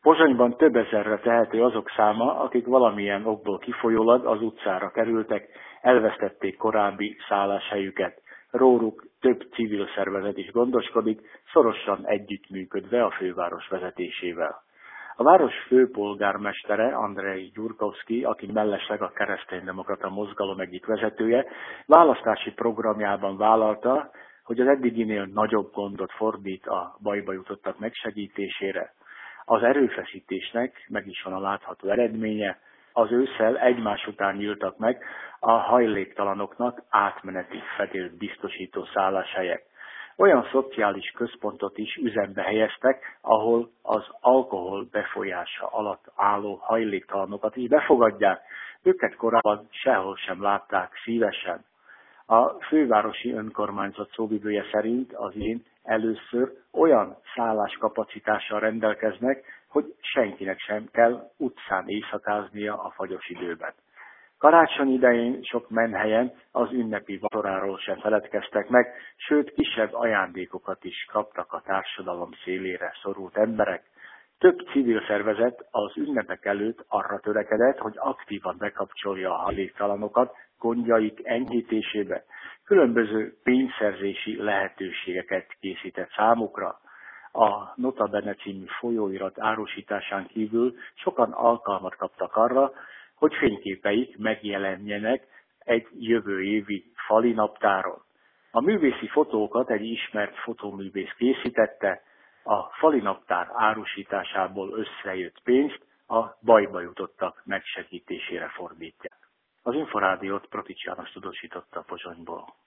Pozsonyban több ezerre tehető azok száma, akik valamilyen okból kifolyólag az utcára kerültek, elvesztették korábbi szálláshelyüket. Róluk több civil szervezet is gondoskodik, szorosan együttműködve a főváros vezetésével. A város főpolgármestere, Andrej Gyurkovszki, aki mellesleg a kereszténydemokrata mozgalom egyik vezetője, választási programjában vállalta, hogy az eddiginél nagyobb gondot fordít a bajba jutottak megsegítésére. Az erőfeszítésnek meg is van a látható eredménye. Az ősszel egymás után nyíltak meg a hajléktalanoknak átmeneti fedélt biztosító szálláshelyek. Olyan szociális központot is üzembe helyeztek, ahol az alkohol befolyása alatt álló hajléktalanokat is befogadják. Őket korábban sehol sem látták szívesen. A fővárosi önkormányzat szóvivője szerint az idén először olyan szálláskapacitással rendelkeznek, hogy senkinek sem kell utcán éjszakáznia a fagyos időben. Karácsony idején sok menhelyen az ünnepi vacsoráról sem feledkeztek meg, sőt kisebb ajándékokat is kaptak a társadalom szélére szorult emberek. Több civil szervezet az ünnepek előtt arra törekedett, hogy aktívan bekapcsolja a hajléktalanokat gondjaik enyhítésébe. Különböző pénzszerzési lehetőségeket készített számukra. A Nota Bene című folyóirat árusításán kívül sokan alkalmat kaptak arra, hogy fényképeik megjelenjenek egy jövő évi fali naptáron. A művészi fotókat egy ismert fotóművész készítette, a fali naptár árusításából összejött pénzt a bajba jutottak megsegítésére fordítják. Az Inforádiót Protics János tudósította Pozsonyból.